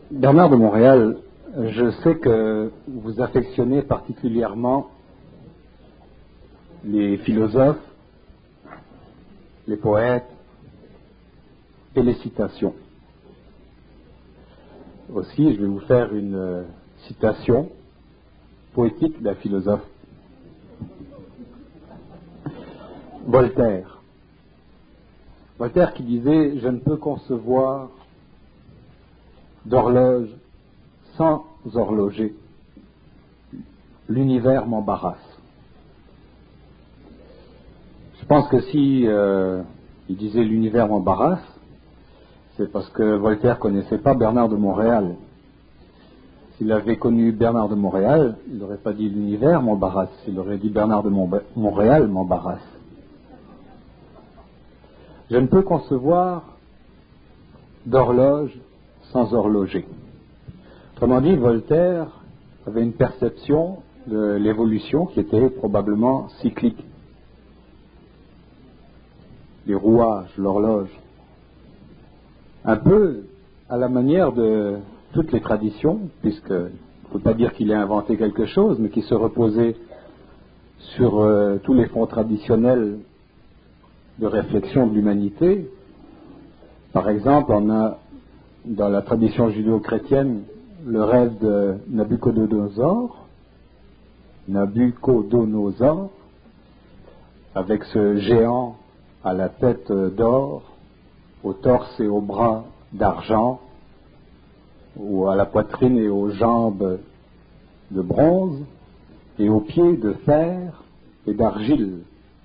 Bernard de Montréal, je sais que vous affectionnez particulièrement les philosophes, les poètes et les citations. Aussi, je vais vous faire une citation poétique d'un philosophe, Voltaire. Voltaire qui disait « Je ne peux concevoir d'horloge sans horloger. L'univers m'embarrasse. » Je pense que si il disait l'univers m'embarrasse, c'est parce que Voltaire connaissait pas Bernard de Montréal. S'il avait connu Bernard de Montréal, il n'aurait pas dit l'univers m'embarrasse, il aurait dit Bernard de Montréal m'embarrasse. Je ne peux concevoir d'horloge sans horloger. Autrement dit, Voltaire avait une perception de l'évolution qui était probablement cyclique. Les rouages, l'horloge. Un peu à la manière de toutes les traditions, puisque il ne faut pas dire qu'il a inventé quelque chose, mais qui se reposait sur tous les fonds traditionnels de réflexion de l'humanité. Par exemple, on a dans la tradition judéo-chrétienne le rêve de Nabuchodonosor, avec ce géant à la tête d'or, au torse et aux bras d'argent, ou à la poitrine et aux jambes de bronze, et aux pieds de fer et d'argile.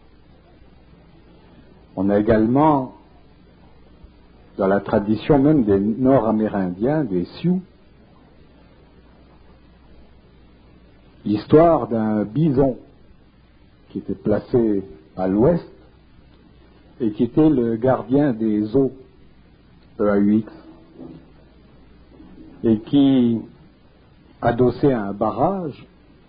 On a également, dans la tradition même des Nord-Amérindiens, des Sioux, l'histoire d'un bison qui était placé à l'ouest et qui était le gardien des eaux, EAUX, et qui, adossé à un barrage,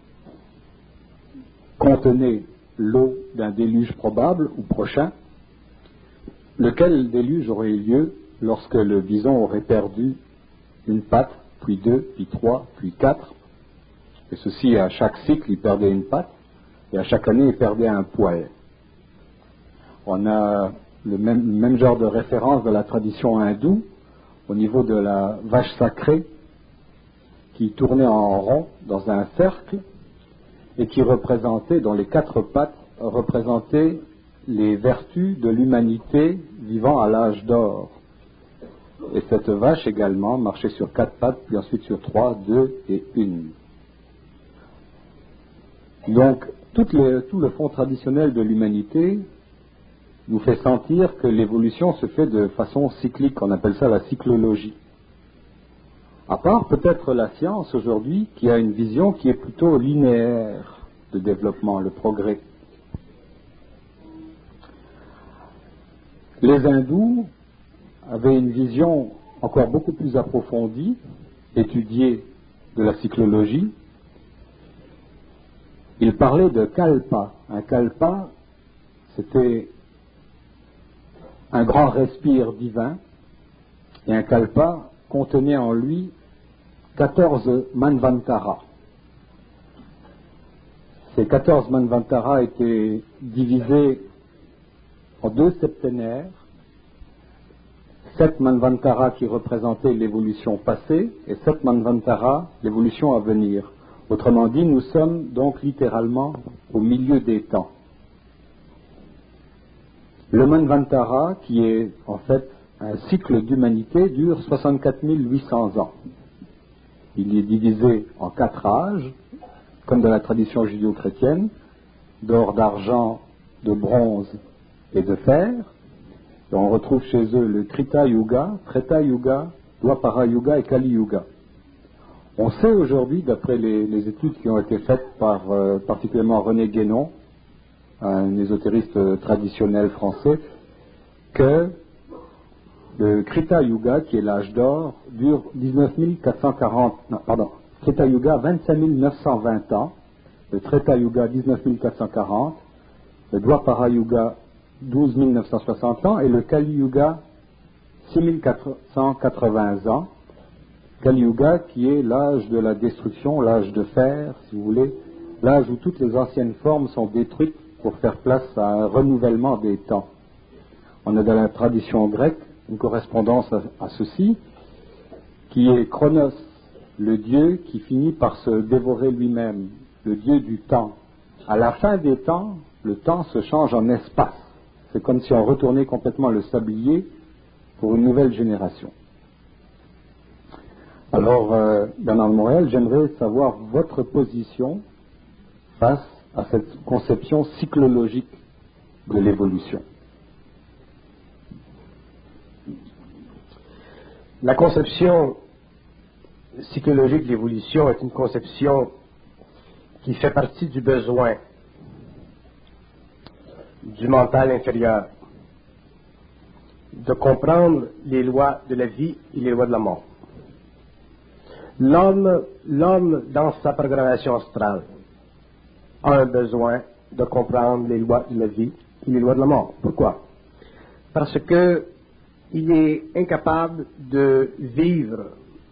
contenait l'eau d'un déluge probable ou prochain, lequel déluge aurait eu lieu lorsque le bison aurait perdu une patte, puis deux, puis trois, puis quatre, et ceci à chaque cycle il perdait une patte, et à chaque année il perdait un poil. On a le même genre de référence de la tradition hindoue au niveau de la vache sacrée qui tournait en rond dans un cercle et qui représentait, dont les quatre pattes représentaient les vertus de l'humanité vivant à l'âge d'or. Et cette vache également marchait sur quatre pattes, puis ensuite sur trois, deux et une. Donc, tout le fond traditionnel de l'humanité nous fait sentir que l'évolution se fait de façon cyclique, on appelle ça la cyclologie. À part peut-être la science aujourd'hui, qui a une vision qui est plutôt linéaire de développement, le progrès. Les hindous avaient une vision encore beaucoup plus approfondie, étudiée de la cyclologie. Ils parlaient de kalpa. Un kalpa, c'était un grand respire divin, et un kalpa contenait en lui 14 manvantara. Ces 14 manvantara étaient divisés en deux septénaires, 7 manvantara qui représentaient l'évolution passée et 7 manvantara l'évolution à venir. Autrement dit, nous sommes donc littéralement au milieu des temps. Le manvantara, qui est en fait un cycle d'humanité, dure 64 800 ans. Il est divisé en 4 âges, comme dans la tradition judéo-chrétienne, d'or, d'argent, de bronze et de fer. Et on retrouve chez eux le Trita Yuga, Treta Yuga, Dwapara Yuga et Kali Yuga. On sait aujourd'hui, d'après les études qui ont été faites par particulièrement René Guénon, un ésotériste traditionnel français, que le Krita Yuga, qui est l'âge d'or, dure Krita Yuga 25 920 ans, le Treta Yuga 19 440, le Dwapara Yuga 12 960 ans et le Kali Yuga 6480 ans, Kali Yuga qui est l'âge de la destruction, l'âge de fer, si vous voulez, l'âge où toutes les anciennes formes sont détruites pour faire place à un renouvellement des temps. On a dans la tradition grecque une correspondance à ceci, qui est Chronos, le dieu qui finit par se dévorer lui-même, le dieu du temps. À la fin des temps, le temps se change en espace. C'est comme si on retournait complètement le sablier pour une nouvelle génération. Alors, Bernard de Montréal, j'aimerais savoir votre position face à cette conception cyclologique de l'évolution. La conception psychologique de l'évolution est une conception qui fait partie du besoin du mental inférieur de comprendre les lois de la vie et les lois de la mort. L'homme, dans sa programmation astrale, a un besoin de comprendre les lois de la vie et les lois de la mort. Pourquoi? Parce que il est incapable de vivre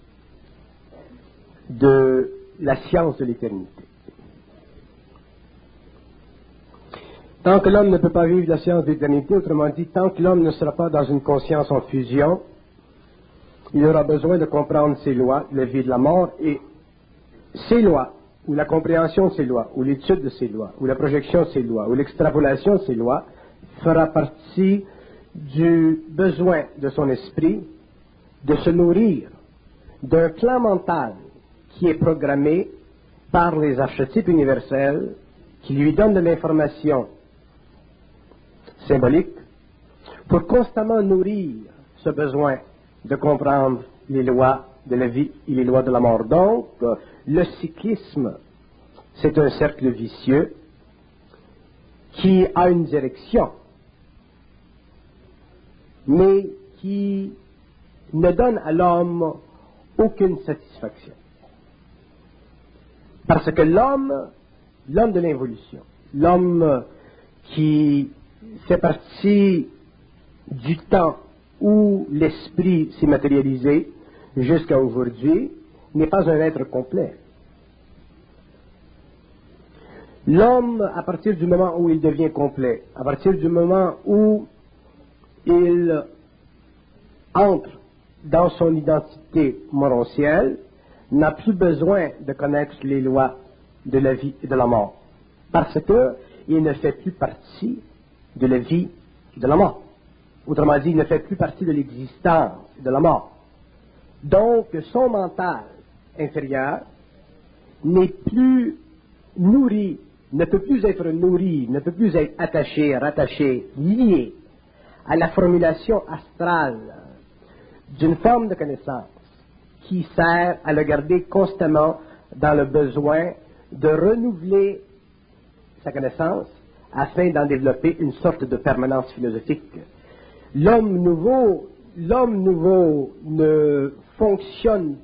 de la science de l'éternité. Tant que l'homme ne peut pas vivre la science de l'éternité, autrement dit, tant que l'homme ne sera pas dans une conscience en fusion, il aura besoin de comprendre ces lois, la vie et de la mort, et ces lois, ou la compréhension de ces lois, ou l'étude de ces lois, ou la projection de ces lois, ou l'extrapolation de ces lois, fera partie du besoin de son esprit de se nourrir d'un plan mental qui est programmé par les archétypes universels qui lui donnent de l'information symbolique pour constamment nourrir ce besoin de comprendre les lois de la vie et les lois de la mort. Donc, le cyclisme, c'est un cercle vicieux qui a une direction, mais qui ne donne à l'homme aucune satisfaction. Parce que l'homme de l'involution, l'homme qui fait partie du temps où l'esprit s'est matérialisé jusqu'à aujourd'hui, n'est pas un être complet. L'homme, à partir du moment où il devient complet, à partir du moment où il entre dans son identité morontielle, n'a plus besoin de connaître les lois de la vie et de la mort, parce qu'il ne fait plus partie de la vie et de la mort. Autrement dit, il ne fait plus partie de l'existence de la mort. Donc, son mental inférieur n'est plus nourri, ne peut plus être nourri, ne peut plus être attaché, rattaché, lié à la formulation astrale d'une forme de connaissance qui sert à le garder constamment dans le besoin de renouveler sa connaissance afin d'en développer une sorte de permanence philosophique. L'homme nouveau ne fonctionnera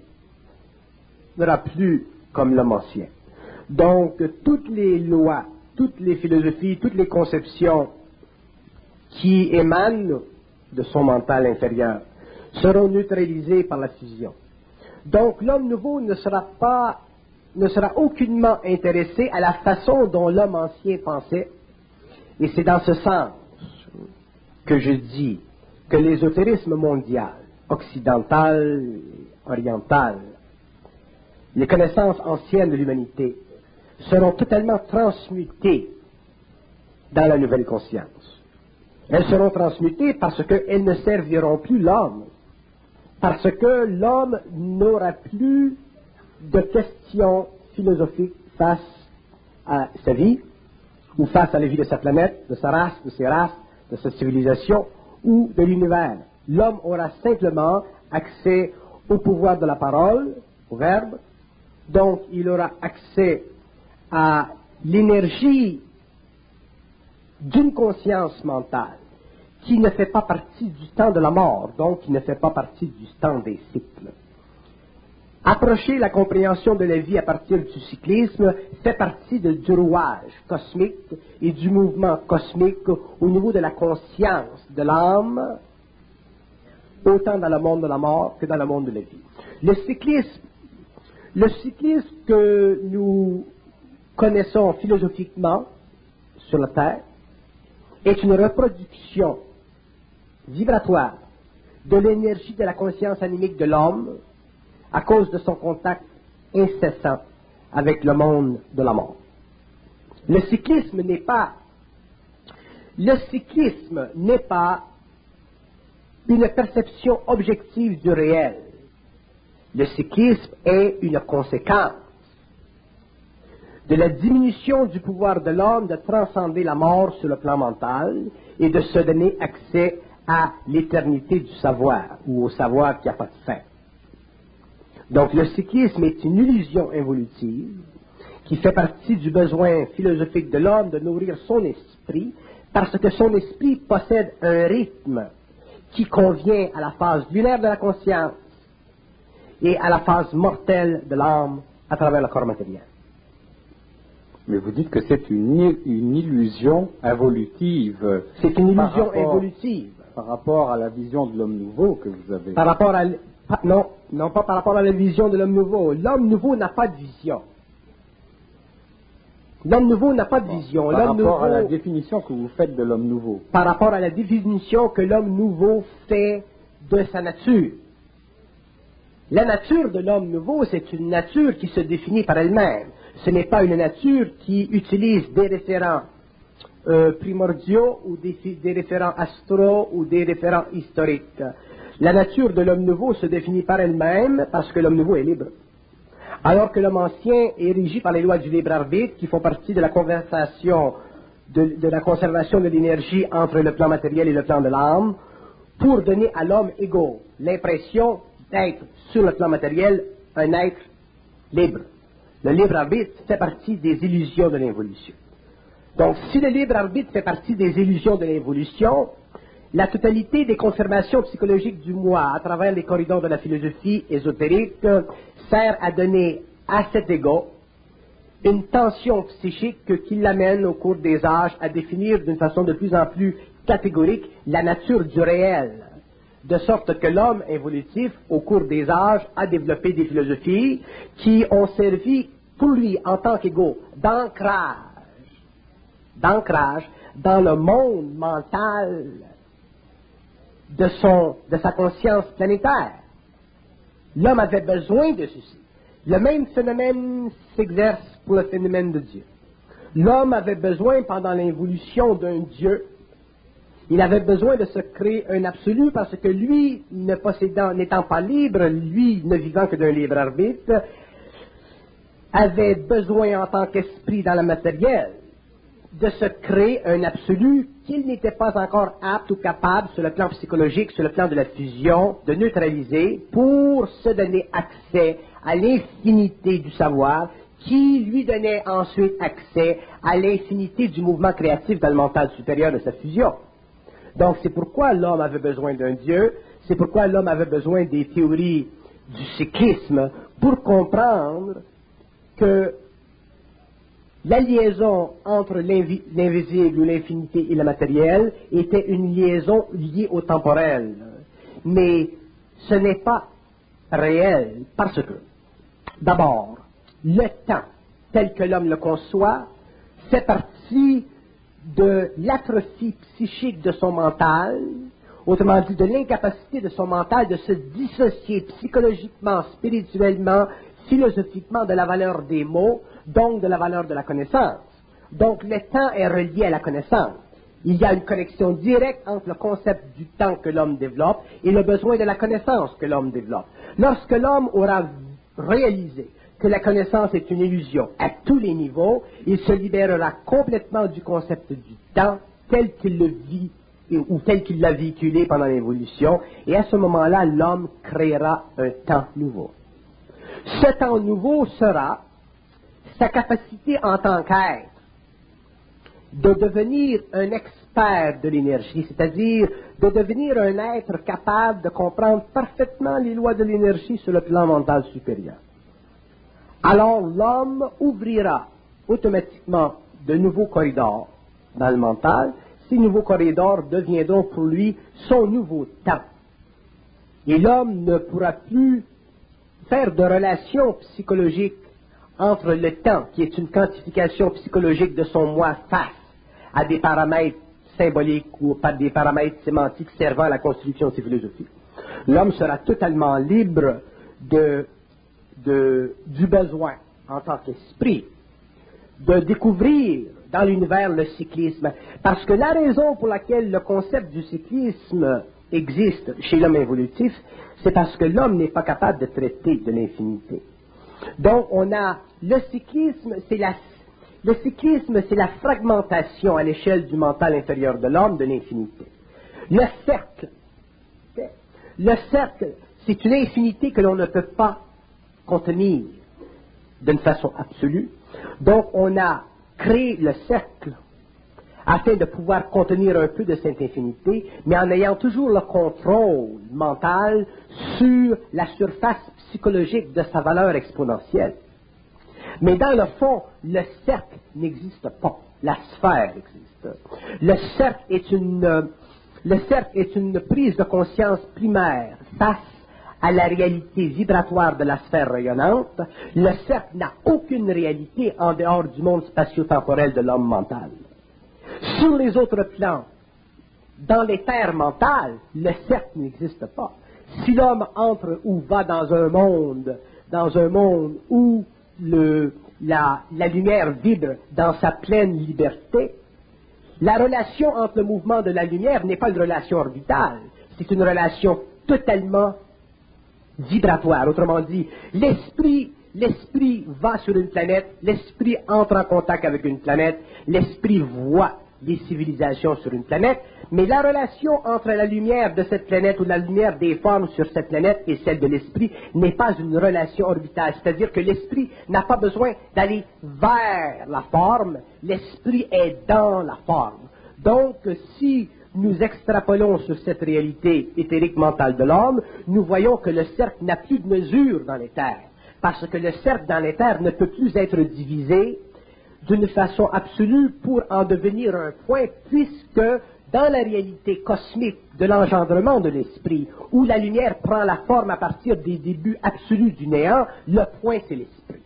plus comme l'homme ancien. Donc, toutes les lois, toutes les philosophies, toutes les conceptions qui émanent de son mental inférieur seront neutralisées par la fusion. Donc, l'homme nouveau ne sera aucunement intéressé à la façon dont l'homme ancien pensait. Et c'est dans ce sens que je dis que l'ésotérisme mondial, occidental, oriental, les connaissances anciennes de l'humanité seront totalement transmutées dans la nouvelle conscience. Elles seront transmutées parce qu'elles ne serviront plus l'homme, parce que l'homme n'aura plus de questions philosophiques face à sa vie, ou face à la vie de sa planète, de sa race, de ses races, de sa civilisation, ou de l'univers. L'homme aura simplement accès au pouvoir de la parole, au verbe, donc il aura accès à l'énergie d'une conscience mentale qui ne fait pas partie du temps de la mort, donc qui ne fait pas partie du temps des cycles. Approcher la compréhension de la vie à partir du cyclisme fait partie du rouage cosmique et du mouvement cosmique au niveau de la conscience de l'âme, autant dans le monde de la mort que dans le monde de la vie. Le cyclisme que nous connaissons philosophiquement sur la Terre est une reproduction vibratoire de l'énergie de la conscience animique de l'homme à cause de son contact incessant avec le monde de la mort. Le cyclisme n'est pas une perception objective du réel. Le cyclisme est une conséquence de la diminution du pouvoir de l'homme de transcender la mort sur le plan mental et de se donner accès à l'éternité du savoir, ou au savoir qui n'a pas de fin. Donc le cyclisme est une illusion évolutive qui fait partie du besoin philosophique de l'homme de nourrir son esprit, parce que son esprit possède un rythme qui convient à la phase lunaire de la conscience et à la phase mortelle de l'âme à travers le corps matériel. Mais vous dites que c'est une illusion évolutive. C'est une illusion évolutive. Par rapport à la vision de l'homme nouveau que vous avez. Par rapport à... Non, pas par rapport à la vision de l'homme nouveau. L'homme nouveau n'a pas de vision. L'homme nouveau n'a pas de vision. Par rapport à la définition que vous faites de l'homme nouveau. Par rapport à la définition que l'homme nouveau fait de sa nature. La nature de l'homme nouveau, c'est une nature qui se définit par elle-même. Ce n'est pas une nature qui utilise des référents primordiaux ou des référents astraux ou des référents historiques. La nature de l'homme nouveau se définit par elle-même parce que l'homme nouveau est libre. Alors que l'homme ancien est régi par les lois du libre arbitre qui font partie de la conversation, de la conservation de l'énergie entre le plan matériel et le plan de l'âme, pour donner à l'homme égaux l'impression d'être sur le plan matériel un être libre. Le libre arbitre fait partie des illusions de l'évolution. Donc, si le libre arbitre fait partie des illusions de l'évolution, la totalité des confirmations psychologiques du moi à travers les corridors de la philosophie ésotérique sert à donner à cet ego une tension psychique qui l'amène au cours des âges à définir d'une façon de plus en plus catégorique la nature du réel, de sorte que l'homme évolutif, au cours des âges, a développé des philosophies qui ont servi pour lui en tant qu'ego d'ancrage dans le monde mental de sa conscience planétaire. L'homme avait besoin de ceci. Le même phénomène s'exerce pour le phénomène de Dieu. L'homme avait besoin, pendant l'évolution d'un Dieu, il avait besoin de se créer un absolu parce que lui, n'étant pas libre, lui ne vivant que d'un libre arbitre, avait besoin en tant qu'esprit dans le matériel de se créer un absolu qu'il n'était pas encore apte ou capable sur le plan psychologique, sur le plan de la fusion, de neutraliser pour se donner accès à l'infinité du savoir qui lui donnait ensuite accès à l'infinité du mouvement créatif dans le mental supérieur de sa fusion. Donc c'est pourquoi l'homme avait besoin d'un Dieu, c'est pourquoi l'homme avait besoin des théories du cyclisme pour comprendre que la liaison entre l'invisible ou l'infinité et le matériel était une liaison liée au temporel. Mais ce n'est pas réel parce que, d'abord, le temps tel que l'homme le conçoit fait partie de l'atrophie psychique de son mental, autrement dit de l'incapacité de son mental de se dissocier psychologiquement, spirituellement, philosophiquement de la valeur des mots, donc de la valeur de la connaissance. Donc le temps est relié à la connaissance. Il y a une connexion directe entre le concept du temps que l'homme développe et le besoin de la connaissance que l'homme développe. Lorsque l'homme aura réalisé que la connaissance est une illusion à tous les niveaux, il se libérera complètement du concept du temps tel qu'il le vit ou tel qu'il l'a véhiculé pendant l'évolution, et à ce moment-là, l'homme créera un temps nouveau. Ce temps nouveau sera sa capacité en tant qu'être de devenir un expert de l'énergie, c'est-à-dire de devenir un être capable de comprendre parfaitement les lois de l'énergie sur le plan mental supérieur. Alors l'homme ouvrira automatiquement de nouveaux corridors dans le mental. Ces nouveaux corridors deviendront pour lui son nouveau temps. Et l'homme ne pourra plus faire de relations psychologiques entre le temps, qui est une quantification psychologique de son moi face à des paramètres symboliques ou par des paramètres sémantiques servant à la construction de ses philosophies. L'homme sera totalement libre du besoin, en tant qu'esprit, de découvrir dans l'univers le cyclisme. Parce que la raison pour laquelle le concept du cyclisme existe chez l'homme évolutif, c'est parce que l'homme n'est pas capable de traiter de l'infinité. Donc, on a le cyclisme, c'est la fragmentation à l'échelle du mental intérieur de l'homme de l'infinité. Le cercle, c'est une infinité que l'on ne peut pas contenir d'une façon absolue. Donc, on a créé le cercle afin de pouvoir contenir un peu de cette infinité, mais en ayant toujours le contrôle mental sur la surface psychologique de sa valeur exponentielle. Mais dans le fond, le cercle n'existe pas. La sphère existe. Le cercle est une prise de conscience primaire face à la réalité vibratoire de la sphère rayonnante. Le cercle n'a aucune réalité en dehors du monde spatio-temporel de l'homme mental. Sur les autres plans, dans l'éther mental, le cercle n'existe pas. Si l'homme entre ou va dans un monde où la lumière vibre dans sa pleine liberté, la relation entre le mouvement de la lumière n'est pas une relation orbitale, c'est une relation totalement vibratoire. Autrement dit, l'esprit va sur une planète, l'esprit entre en contact avec une planète, l'esprit voit les civilisations sur une planète, mais la relation entre la lumière de cette planète ou la lumière des formes sur cette planète et celle de l'esprit n'est pas une relation orbitale, c'est-à-dire que l'esprit n'a pas besoin d'aller vers la forme, l'esprit est dans la forme. Donc, si nous extrapolons sur cette réalité éthérique mentale de l'homme, nous voyons que le cercle n'a plus de mesure dans l'éther, parce que le cercle dans l'éther ne peut plus être divisé d'une façon absolue pour en devenir un point, puisque dans la réalité cosmique de l'engendrement de l'esprit, où la lumière prend la forme à partir des débuts absolus du néant, le point c'est l'esprit.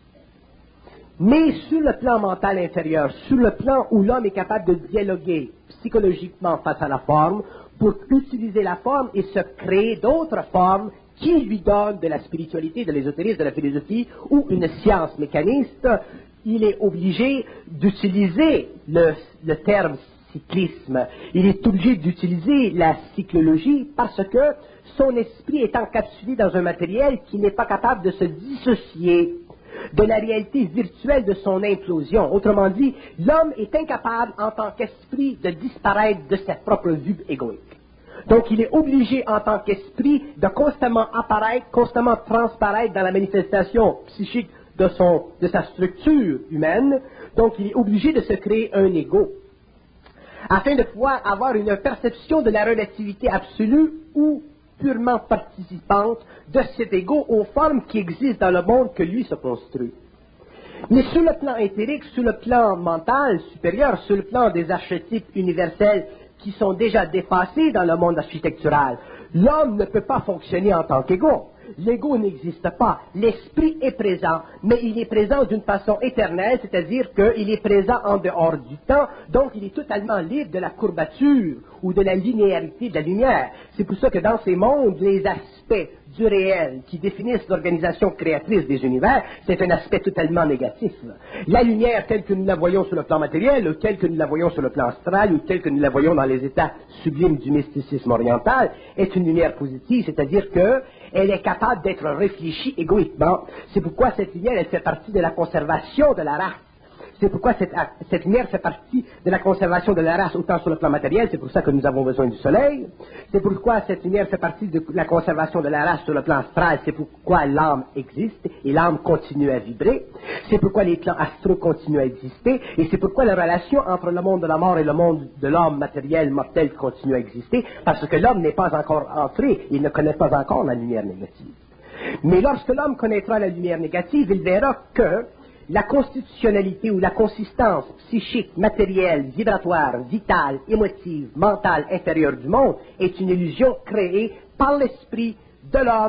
Mais sur le plan mental inférieur, sur le plan où l'homme est capable de dialoguer psychologiquement face à la forme, pour utiliser la forme et se créer d'autres formes qui lui donnent de la spiritualité, de l'ésotérisme, de la philosophie ou une science mécaniste, il est obligé d'utiliser le terme cyclisme. Il est obligé d'utiliser la cyclologie parce que son esprit est encapsulé dans un matériel qui n'est pas capable de se dissocier de la réalité virtuelle de son implosion. Autrement dit, l'homme est incapable en tant qu'esprit de disparaître de sa propre vue égoïque. Donc il est obligé en tant qu'esprit de constamment apparaître, constamment transparaître dans la manifestation psychique de sa structure humaine. Donc il est obligé de se créer un ego afin de pouvoir avoir une perception de la relativité absolue ou purement participante de cet ego aux formes qui existent dans le monde que lui se construit. Mais sur le plan éthérique, sur le plan mental supérieur, sur le plan des archétypes universels qui sont déjà dépassés dans le monde architectural, l'homme ne peut pas fonctionner en tant qu'ego. L'ego n'existe pas. L'esprit est présent, mais il est présent d'une façon éternelle, c'est-à-dire qu'il est présent en dehors du temps, donc il est totalement libre de la courbature ou de la linéarité de la lumière. C'est pour ça que dans ces mondes, les aspects du réel qui définissent l'organisation créatrice des univers, c'est un aspect totalement négatif. La lumière telle que nous la voyons sur le plan matériel, ou telle que nous la voyons sur le plan astral, ou telle que nous la voyons dans les états sublimes du mysticisme oriental, est une lumière positive, c'est-à-dire qu'elle est capable d'être réfléchie égoïquement. C'est pourquoi cette lumière, elle fait partie de la conservation de la race. C'est pourquoi cette lumière fait partie de la conservation de la race autant sur le plan matériel, c'est pour ça que nous avons besoin du soleil. C'est pourquoi cette lumière fait partie de la conservation de la race sur le plan astral, c'est pourquoi l'âme existe et l'âme continue à vibrer. C'est pourquoi les plans astraux continuent à exister et c'est pourquoi la relation entre le monde de la mort et le monde de l'homme matériel, mortel, continue à exister, parce que l'homme n'est pas encore entré, il ne connaît pas encore la lumière négative. Mais lorsque l'homme connaîtra la lumière négative, il verra que la constitutionnalité ou la consistance psychique, matérielle, vibratoire, vitale, émotive, mentale, intérieure du monde est une illusion créée par l'esprit de l'homme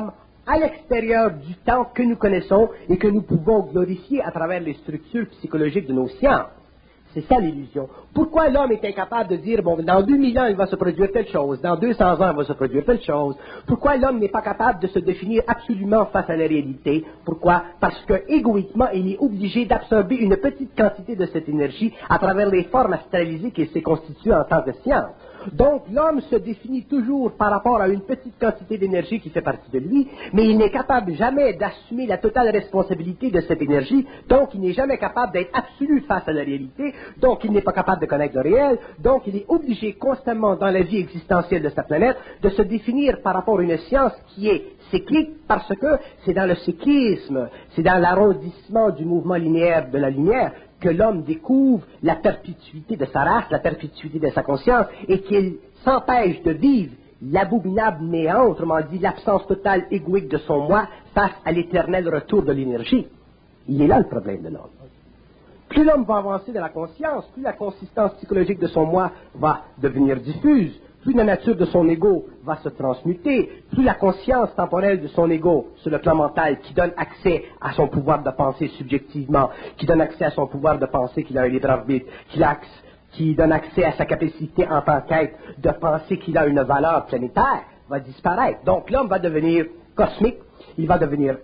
à l'extérieur du temps que nous connaissons et que nous pouvons glorifier à travers les structures psychologiques de nos sciences. C'est ça l'illusion. Pourquoi l'homme est incapable de dire, bon, dans 2000 ans, il va se produire telle chose, dans 200 ans, il va se produire telle chose? Pourquoi l'homme n'est pas capable de se définir absolument face à la réalité? Pourquoi? Parce que, égoïquement, il est obligé d'absorber une petite quantité de cette énergie à travers les formes astralisées qu'il s'est constituées en tant que science. Donc, l'homme se définit toujours par rapport à une petite quantité d'énergie qui fait partie de lui, mais il n'est capable jamais d'assumer la totale responsabilité de cette énergie, donc il n'est jamais capable d'être absolu face à la réalité, donc il n'est pas capable de connaître le réel, donc il est obligé constamment dans la vie existentielle de sa planète de se définir par rapport à une science qui est cyclique, parce que c'est dans le cyclisme, c'est dans l'arrondissement du mouvement linéaire de la lumière que l'homme découvre la perpétuité de sa race, la perpétuité de sa conscience, et qu'il s'empêche de vivre l'abominable néant, autrement dit l'absence totale égoïque de son moi face à l'éternel retour de l'énergie. Il est là le problème de l'homme. Plus l'homme va avancer dans la conscience, plus la consistance psychologique de son moi va devenir diffuse, plus la nature de son ego va se transmuter, plus la conscience temporelle de son ego sur le plan mental qui donne accès à son pouvoir de penser subjectivement, qui donne accès à son pouvoir de penser qu'il a un libre arbitre, qui donne accès à sa capacité en tant qu'être de penser qu'il a une valeur planétaire, va disparaître. Donc l'homme va devenir cosmique, il va devenir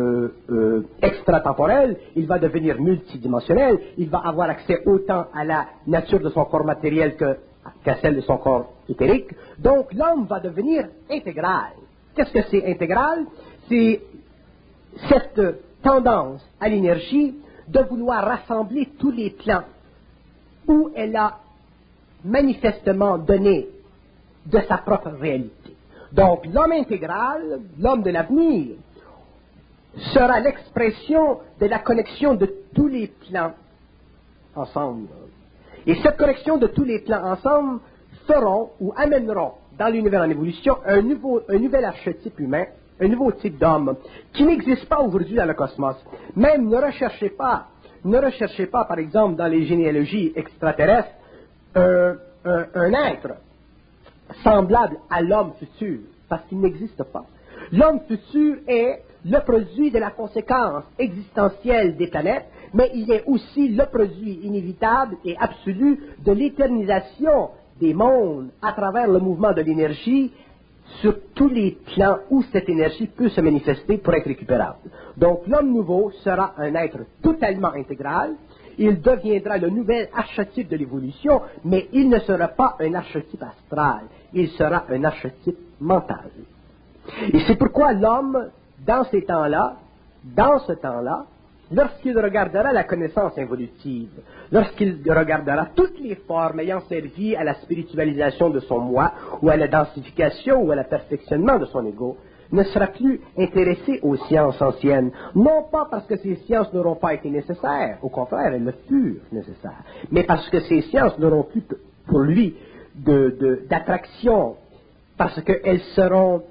extratemporel, il va devenir multidimensionnel, il va avoir accès autant à la nature de son corps matériel qu'à celle de son corps éthérique. Donc l'homme va devenir intégral. Qu'est-ce que c'est intégral? C'est cette tendance à l'énergie de vouloir rassembler tous les plans où elle a manifestement donné de sa propre réalité. Donc l'homme intégral, l'homme de l'avenir, sera l'expression de la connexion de tous les plans ensemble. Et cette connexion de tous les plans ensemble feront ou amèneront dans l'univers en évolution un nouvel archétype humain, un nouveau type d'homme qui n'existe pas aujourd'hui dans le cosmos. Même ne recherchez pas, par exemple, dans les généalogies extraterrestres, un être semblable à l'homme futur, parce qu'il n'existe pas. L'homme futur est le produit de la conséquence existentielle des planètes, mais il est aussi le produit inévitable et absolu de l'éternisation des mondes à travers le mouvement de l'énergie sur tous les plans où cette énergie peut se manifester pour être récupérable. Donc l'homme nouveau sera un être totalement intégral, il deviendra le nouvel archétype de l'évolution, mais il ne sera pas un archétype astral, il sera un archétype mental. Et c'est pourquoi l'homme, dans ce temps-là, lorsqu'il regardera la connaissance involutive, lorsqu'il regardera toutes les formes ayant servi à la spiritualisation de son moi, ou à la densification, ou à la perfectionnement de son ego, ne sera plus intéressé aux sciences anciennes, non pas parce que ces sciences n'auront pas été nécessaires, au contraire, elles le furent nécessaires, mais parce que ces sciences n'auront plus pour lui d'attraction, parce qu'elles seront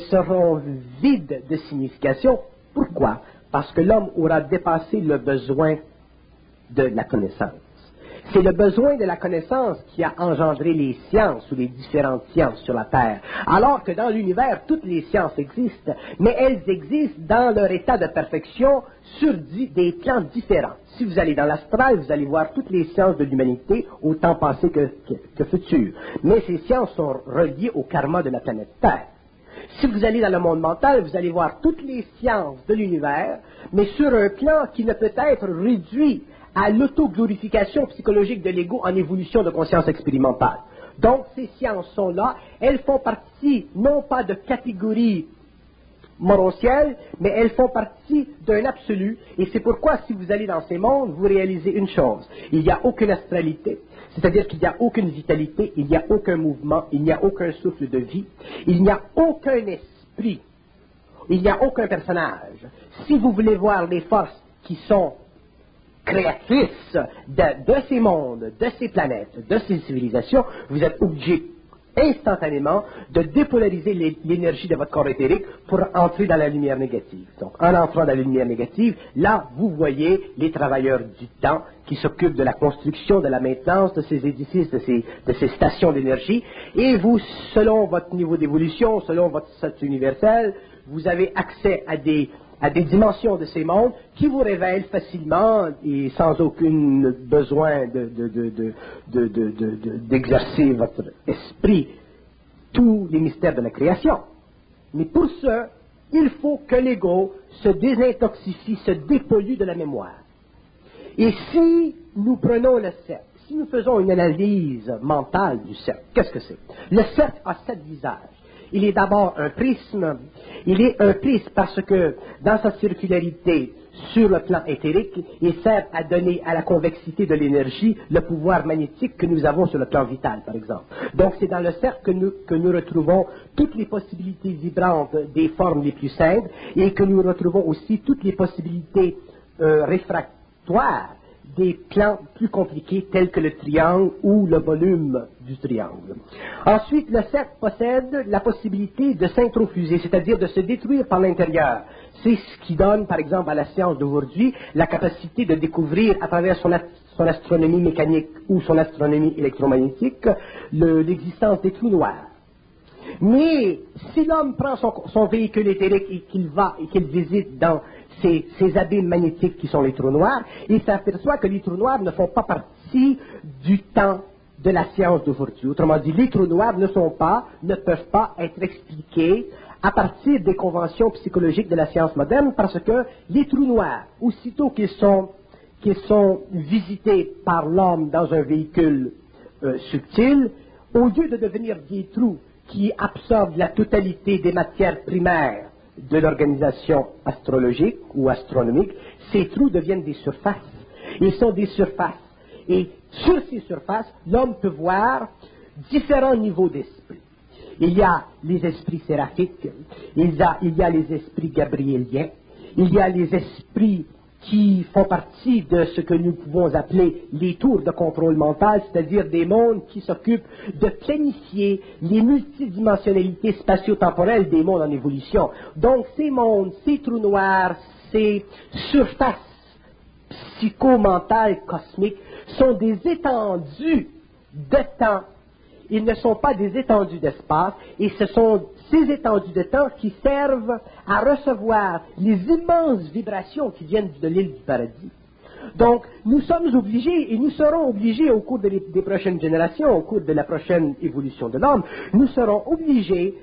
vides de signification. Pourquoi? Parce que l'homme aura dépassé le besoin de la connaissance. C'est le besoin de la connaissance qui a engendré les sciences ou les différentes sciences sur la Terre. Alors que dans l'univers, toutes les sciences existent, mais elles existent dans leur état de perfection sur des plans différents. Si vous allez dans l'astral, vous allez voir toutes les sciences de l'humanité, autant passé que futur. Mais ces sciences sont reliées au karma de la planète Terre. Si vous allez dans le monde mental, vous allez voir toutes les sciences de l'univers, mais sur un plan qui ne peut être réduit à l'autoglorification psychologique de l'ego en évolution de conscience expérimentale. Donc, ces sciences sont là, elles font partie non pas de catégories moroncielles, mais elles font partie d'un absolu, et c'est pourquoi si vous allez dans ces mondes, vous réalisez une chose, il n'y a aucune astralité, c'est-à-dire qu'il n'y a aucune vitalité, il n'y a aucun mouvement, il n'y a aucun souffle de vie, il n'y a aucun esprit, il n'y a aucun personnage. Si vous voulez voir les forces qui sont créatrices de ces mondes, de ces planètes, de ces civilisations, vous êtes obligé instantanément de dépolariser l'énergie de votre corps éthérique pour entrer dans la lumière négative. Donc, en entrant dans la lumière négative, là, vous voyez les travailleurs du temps qui s'occupent de la construction, de la maintenance de ces édifices, de ces stations d'énergie, et vous, selon votre niveau d'évolution, selon votre statut universel, vous avez accès à des dimensions de ces mondes qui vous révèlent facilement et sans aucun besoin d'exercer votre esprit tous les mystères de la création. Mais pour ce, il faut que l'ego se désintoxifie, se dépollue de la mémoire. Et si nous prenons le cercle, si nous faisons une analyse mentale du cercle, qu'est-ce que c'est? Le cercle a 7 visages. Il est d'abord un prisme. Il est un prisme parce que, dans sa circularité, sur le plan éthérique, il sert à donner à la convexité de l'énergie le pouvoir magnétique que nous avons sur le plan vital, par exemple. Donc, c'est dans le cercle que nous retrouvons toutes les possibilités vibrantes des formes les plus simples et que nous retrouvons aussi toutes les possibilités réfractoires des plans plus compliqués tels que le triangle ou le volume du triangle. Ensuite, le cercle possède la possibilité de s'introfuser, c'est-à-dire de se détruire par l'intérieur. C'est ce qui donne, par exemple, à la science d'aujourd'hui, la capacité de découvrir à travers son astronomie mécanique ou son astronomie électromagnétique l'existence des trous noirs. Mais si l'homme prend son véhicule éthérique et qu'il visite dans ces abîmes magnétiques qui sont les trous noirs, il s'aperçoit que les trous noirs ne font pas partie du temps de la science d'aujourd'hui. Autrement dit, les trous noirs ne peuvent pas être expliqués à partir des conventions psychologiques de la science moderne, parce que les trous noirs, aussitôt qu'ils sont visités par l'homme dans un véhicule subtil, au lieu de devenir des trous qui absorbent la totalité des matières primaires de l'organisation astrologique ou astronomique, ces trous deviennent des surfaces. Ils sont des surfaces. Et sur ces surfaces, l'homme peut voir différents niveaux d'esprit. Il y a les esprits séraphiques, il y a les esprits gabriéliens, il y a les esprits qui font partie de ce que nous pouvons appeler les tours de contrôle mental, c'est-à-dire des mondes qui s'occupent de planifier les multidimensionnalités spatio-temporelles des mondes en évolution. Donc ces mondes, ces trous noirs, ces surfaces psychomentales cosmiques sont des étendues de temps. Ils ne sont pas des étendues d'espace, et ce sont ces étendues de temps qui servent à recevoir les immenses vibrations qui viennent de l'île du paradis. Donc, nous sommes obligés, et nous serons obligés au cours des prochaines générations, au cours de la prochaine évolution de l'homme, nous serons obligés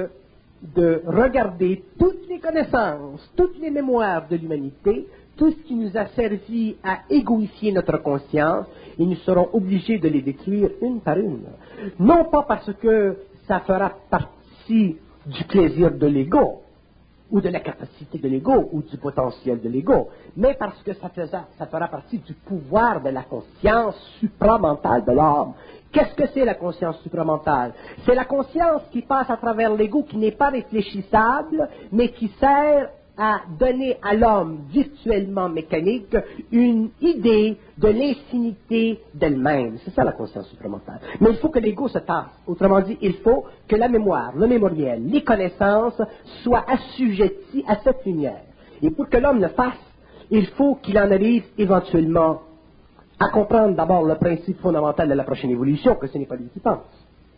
de regarder toutes les connaissances, toutes les mémoires de l'humanité, tout ce qui nous a servi à égoïfier notre conscience, et nous serons obligés de les détruire une par une. Non pas parce que ça fera partie du plaisir de l'ego, ou de la capacité de l'ego, ou du potentiel de l'ego, mais parce que ça fera partie du pouvoir de la conscience supramentale de l'homme. Qu'est-ce que c'est la conscience supramentale? C'est la conscience qui passe à travers l'ego, qui n'est pas réfléchissable, mais qui sert à donner à l'homme virtuellement mécanique une idée de l'infinité d'elle-même. C'est ça la conscience supramentale. Mais il faut que l'ego se tasse. Autrement dit, il faut que la mémoire, le mémoriel, les connaissances soient assujettis à cette lumière. Et pour que l'homme le fasse, il faut qu'il en arrive éventuellement à comprendre d'abord le principe fondamental de la prochaine évolution, que ce n'est pas lui qui pense.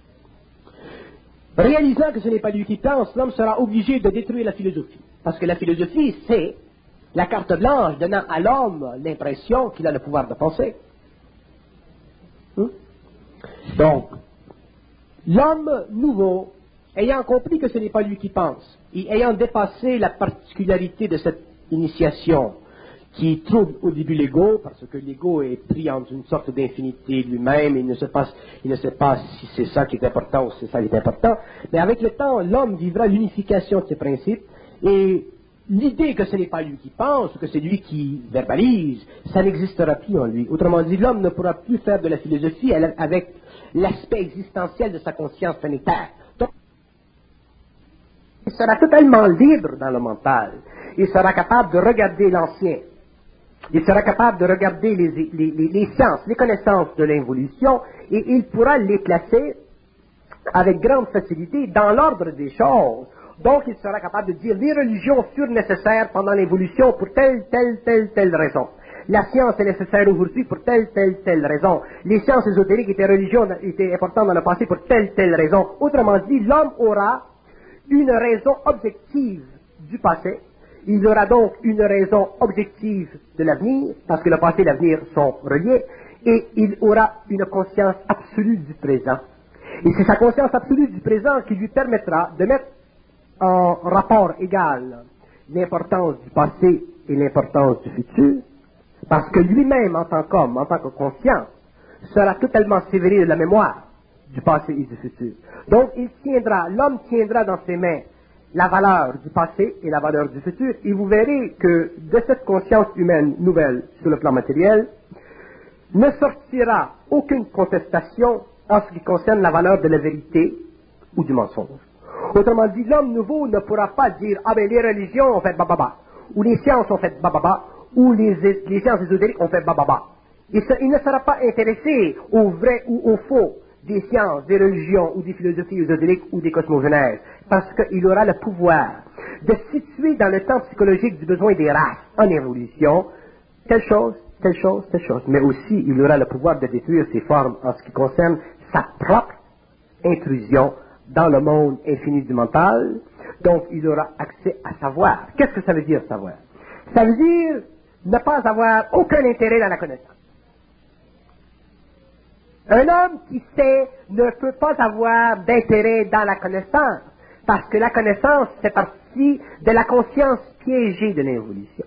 Réalisant que ce n'est pas lui qui pense, l'homme sera obligé de détruire la philosophie. Parce que la philosophie, c'est la carte blanche donnant à l'homme l'impression qu'il a le pouvoir de penser. Donc, l'homme nouveau, ayant compris que ce n'est pas lui qui pense, et ayant dépassé la particularité de cette initiation qui trouble au début l'ego, parce que l'ego est pris en une sorte d'infinité lui-même, il ne sait pas si c'est ça qui est important ou si c'est ça qui est important, mais avec le temps, l'homme vivra l'unification de ses principes, et l'idée que ce n'est pas lui qui pense, que c'est lui qui verbalise, ça n'existera plus en lui. Autrement dit, l'homme ne pourra plus faire de la philosophie avec l'aspect existentiel de sa conscience planétaire. Donc, il sera totalement libre dans le mental. Il sera capable de regarder l'ancien. Il sera capable de regarder les sciences, les connaissances de l'involution, et il pourra les placer avec grande facilité dans l'ordre des choses. Donc, il sera capable de dire les religions furent nécessaires pendant l'évolution pour telle raison. La science est nécessaire aujourd'hui pour telle raison. Les sciences ésotériques étaient importantes dans le passé pour telle raison. Autrement dit, l'homme aura une raison objective du passé. Il aura donc une raison objective de l'avenir, parce que le passé et l'avenir sont reliés, et il aura une conscience absolue du présent. Et c'est sa conscience absolue du présent qui lui permettra de mettre en rapport égal l'importance du passé et l'importance du futur, parce que lui-même, en tant qu'homme, en tant que conscience, sera totalement sévéré de la mémoire du passé et du futur. Donc, l'homme tiendra dans ses mains la valeur du passé et la valeur du futur, et vous verrez que de cette conscience humaine nouvelle sur le plan matériel, ne sortira aucune contestation en ce qui concerne la valeur de la vérité ou du mensonge. Autrement dit, l'homme nouveau ne pourra pas dire « Ah ben les religions ont fait bababa » ou « les sciences ont fait bababa » ou les sciences ésotériques ont fait bababa. Il ne sera pas intéressé au vrai ou au faux des sciences, des religions ou des philosophies ésotériques ou des cosmogenèses, parce qu'il aura le pouvoir de situer dans le temps psychologique du besoin des races en évolution telle chose, telle chose, telle chose. Mais aussi, il aura le pouvoir de détruire ses formes en ce qui concerne sa propre intrusion dans le monde infini du mental. Donc, il aura accès à savoir. Qu'est-ce que ça veut dire, savoir? Ça veut dire ne pas avoir aucun intérêt dans la connaissance. Un homme qui sait ne peut pas avoir d'intérêt dans la connaissance, parce que la connaissance fait partie de la conscience piégée de l'évolution.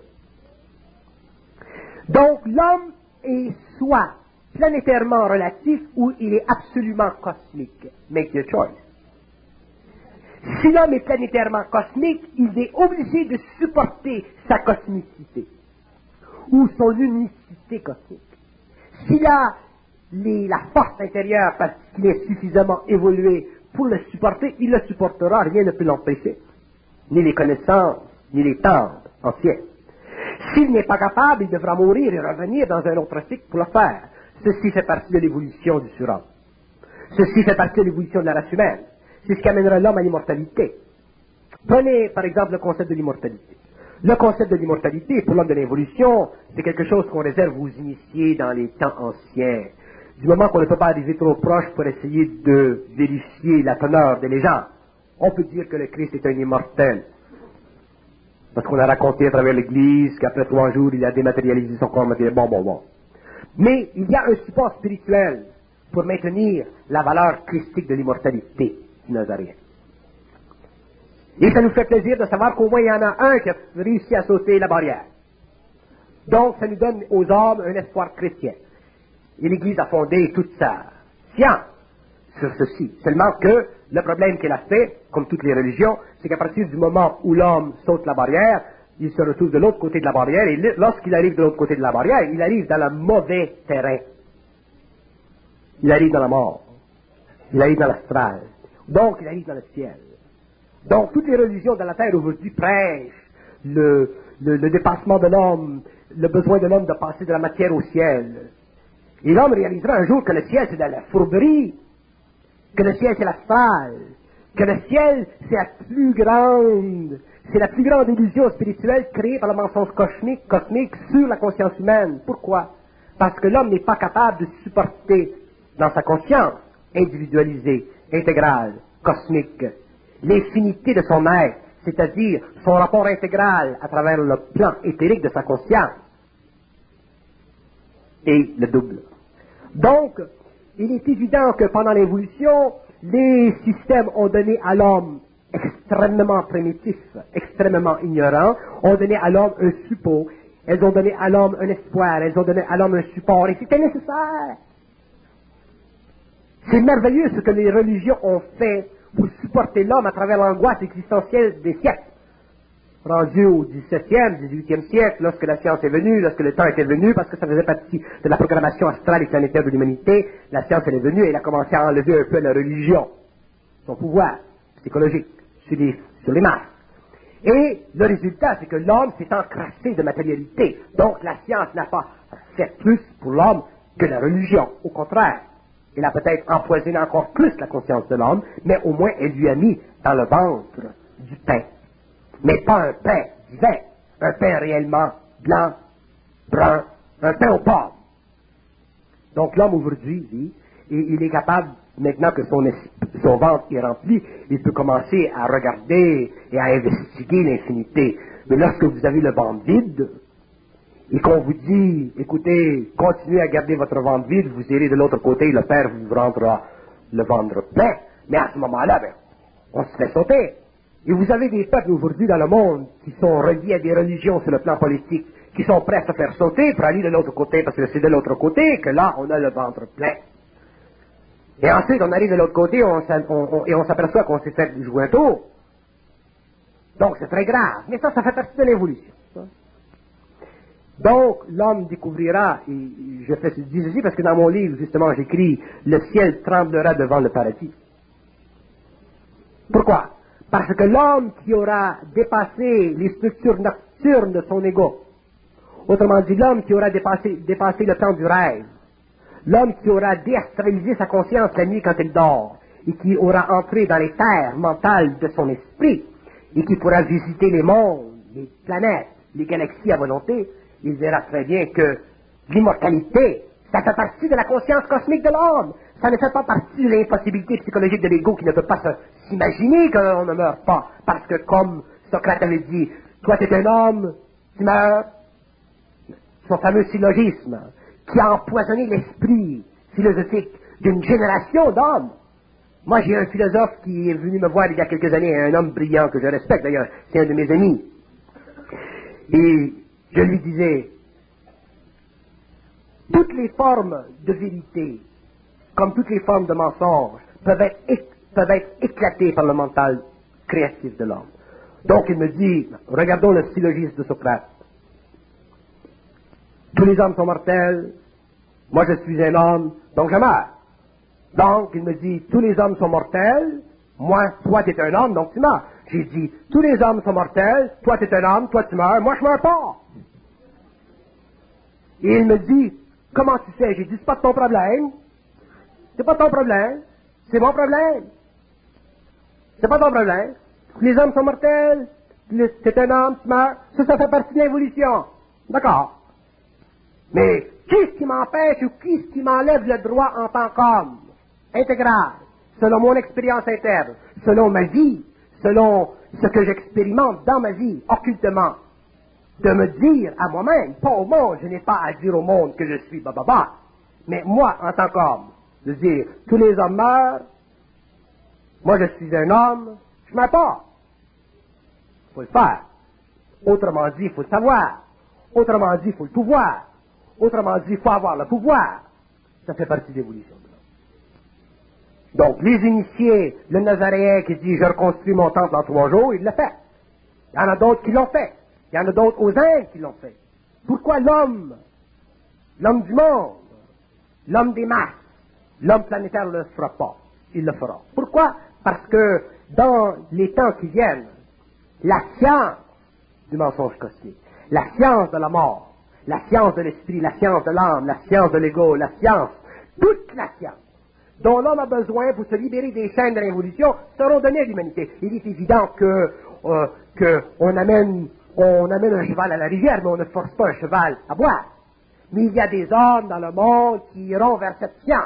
Donc, l'homme est soit planétairement relatif ou il est absolument cosmique. Make your choice. Si l'homme est planétairement cosmique, il est obligé de supporter sa cosmicité ou son unicité cosmique. S'il a la force intérieure parce qu'il est suffisamment évolué pour le supporter, il le supportera, rien ne peut l'empêcher. Ni les connaissances, ni les temps anciens. S'il n'est pas capable, il devra mourir et revenir dans un autre cycle pour le faire. Ceci fait partie de l'évolution du surhomme. Ceci fait partie de l'évolution de la race humaine. C'est ce qui amènera l'homme à l'immortalité. Prenez par exemple le concept de l'immortalité. Le concept de l'immortalité, pour l'homme de l'évolution, c'est quelque chose qu'on réserve aux initiés dans les temps anciens. Du moment qu'on ne peut pas arriver trop proche pour essayer de vérifier la teneur des légendes, on peut dire que le Christ est un immortel. Parce qu'on a raconté à travers l'Église qu'après 3 jours, il a dématérialisé son corps matériel. Bon. Mais il y a un support spirituel pour maintenir la valeur christique de l'immortalité du Nazarien. Et ça nous fait plaisir de savoir qu'au moins il y en a un qui a réussi à sauter la barrière. Donc ça nous donne aux hommes un espoir chrétien. Et l'Église a fondé toute sa science sur ceci. Seulement que le problème qu'elle a fait, comme toutes les religions, c'est qu'à partir du moment où l'homme saute la barrière, il se retrouve de l'autre côté de la barrière, et lorsqu'il arrive de l'autre côté de la barrière, il arrive dans le mauvais terrain. Il arrive dans la mort. Il arrive dans l'astral. Donc, il arrive dans le ciel. Donc, toutes les religions de la terre aujourd'hui prêchent le dépassement de l'homme, le besoin de l'homme de passer de la matière au ciel. Et l'homme réalisera un jour que le ciel, c'est de la fourberie, que le ciel, c'est l'astral, que le ciel, c'est la plus grande illusion spirituelle créée par le mensonge cosmique sur la conscience humaine. Pourquoi? Parce que l'homme n'est pas capable de supporter dans sa conscience individualisée, intégrale, cosmique, l'infinité de son être, c'est-à-dire son rapport intégral à travers le plan éthérique de sa conscience, et le double. Donc, il est évident que pendant l'évolution, les systèmes ont donné à l'homme extrêmement primitif, extrêmement ignorant, ont donné à l'homme un suppôt, elles ont donné à l'homme un espoir, elles ont donné à l'homme un support, et c'était nécessaire. C'est merveilleux ce que les religions ont fait pour supporter l'homme à travers l'angoisse existentielle des siècles. Rendu au XVIIe, XVIIIe siècle, lorsque la science est venue, lorsque le temps était venu, parce que ça faisait partie de la programmation astrale et planétaire de l'humanité, la science elle est venue et elle a commencé à enlever un peu la religion, son pouvoir psychologique sur les masses. Et le résultat, c'est que l'homme s'est encrassé de matérialité. Donc la science n'a pas fait plus pour l'homme que la religion. Au contraire, elle a peut-être empoisonné encore plus la conscience de l'homme, mais au moins elle lui a mis dans le ventre du pain. Mais pas un pain divin, un pain réellement blanc, brun, un pain aux pommes. Donc l'homme aujourd'hui, il est capable maintenant que son ventre est rempli, il peut commencer à regarder et à investiguer l'infinité. Mais lorsque vous avez le ventre vide, et qu'on vous dit, écoutez, continuez à garder votre ventre vide, vous irez de l'autre côté, le Père vous rendra le ventre plein. Mais à ce moment-là, on se fait sauter. Et vous avez des peuples aujourd'hui dans le monde qui sont reliés à des religions sur le plan politique, qui sont prêts à se faire sauter pour aller de l'autre côté, parce que c'est de l'autre côté que là, on a le ventre plein. Et ensuite, on arrive de l'autre côté et on s'aperçoit qu'on s'est fait jouer un tour. Donc, c'est très grave. Mais ça fait partie de l'évolution. Donc, l'homme découvrira, et je dis ceci parce que dans mon livre, justement, j'écris « Le ciel tremblera devant le paradis ». Pourquoi? Parce que l'homme qui aura dépassé les structures nocturnes de son ego, autrement dit, l'homme qui aura dépassé le temps du rêve, l'homme qui aura déastralisé sa conscience la nuit quand il dort, et qui aura entré dans les terres mentales de son esprit, et qui pourra visiter les mondes, les planètes, les galaxies à volonté, il verra très bien que l'immortalité, ça fait partie de la conscience cosmique de l'homme. Ça ne fait pas partie de l'impossibilité psychologique de l'ego qui ne peut pas s'imaginer qu'on ne meurt pas. Parce que comme Socrate avait dit, toi tu es un homme, tu meurs. Son fameux syllogisme qui a empoisonné l'esprit philosophique d'une génération d'hommes. Moi j'ai un philosophe qui est venu me voir il y a quelques années, un homme brillant que je respecte d'ailleurs, c'est un de mes amis. Et je lui disais, toutes les formes de vérité, comme toutes les formes de mensonge, peuvent être éclatées par le mental créatif de l'homme. Donc il me dit, regardons le syllogisme de Socrate. Tous les hommes sont mortels, moi je suis un homme, donc je meurs. Donc il me dit, tous les hommes sont mortels, toi tu es un homme, donc tu meurs. J'ai dit, tous les hommes sont mortels, toi tu es un homme, toi tu meurs, moi je meurs pas. Et il me dit, comment tu sais? J'ai dit, c'est pas ton problème. C'est pas ton problème. C'est mon problème. C'est pas ton problème. Les hommes sont mortels. C'est un homme, tu meurs. Ça fait partie de l'évolution. D'accord. Mais qu'est-ce qui m'empêche ou qu'est-ce qui m'enlève le droit en tant qu'homme intégral, selon mon expérience interne, selon ma vie, selon ce que j'expérimente dans ma vie, occultement, de me dire à moi-même, pas au monde, je n'ai pas à dire au monde que je suis bababa, mais moi, en tant qu'homme, de dire, tous les hommes meurent, moi je suis un homme, je ne meurs pas. Il faut le faire. Autrement dit, il faut le savoir. Autrement dit, il faut le pouvoir. Autrement dit, il faut avoir le pouvoir. Ça fait partie de l'évolution. Donc, les initiés, le Nazaréen qui dit, je reconstruis mon temple en 3 jours, il l'a fait. Il y en a d'autres qui l'ont fait. Il y en a d'autres aux Indes qui l'ont fait. Pourquoi l'homme du monde, l'homme des masses, l'homme planétaire ne le fera pas? Il le fera. Pourquoi? Parce que dans les temps qui viennent, la science du mensonge cosmique, la science de la mort, la science de l'esprit, la science de l'âme, la science de l'ego, la science, toute la science dont l'homme a besoin pour se libérer des chaînes de l'évolution seront données à l'humanité. Il est évident qu'on amène un cheval à la rivière, mais on ne force pas un cheval à boire. Mais il y a des hommes dans le monde qui iront vers cette science,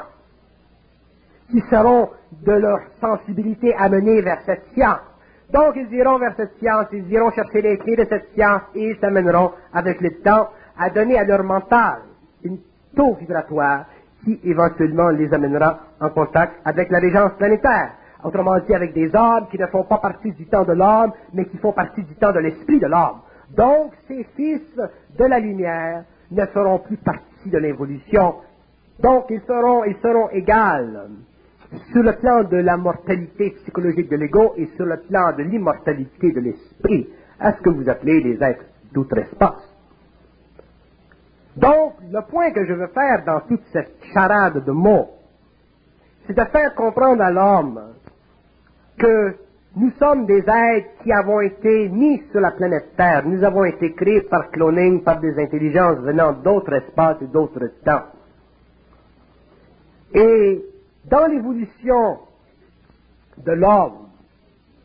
qui seront de leur sensibilité amenés vers cette science. Donc ils iront vers cette science, ils iront chercher les clés de cette science et ils s'amèneront avec le temps à donner à leur mental une taux vibratoire qui éventuellement les amènera en contact avec la régence planétaire. Autrement dit, avec des hommes qui ne font pas partie du temps de l'homme, mais qui font partie du temps de l'esprit de l'homme. Donc, ces fils de la lumière ne feront plus partie de l'évolution. Donc, ils seront égales sur le plan de la mortalité psychologique de l'ego et sur le plan de l'immortalité de l'esprit, à ce que vous appelez les êtres d'outre-espace. Donc, le point que je veux faire dans toute cette charade de mots, c'est de faire comprendre à l'homme que nous sommes des êtres qui avons été mis sur la planète Terre. Nous avons été créés par cloning, par des intelligences venant d'autres espaces et d'autres temps. Et dans l'évolution de l'homme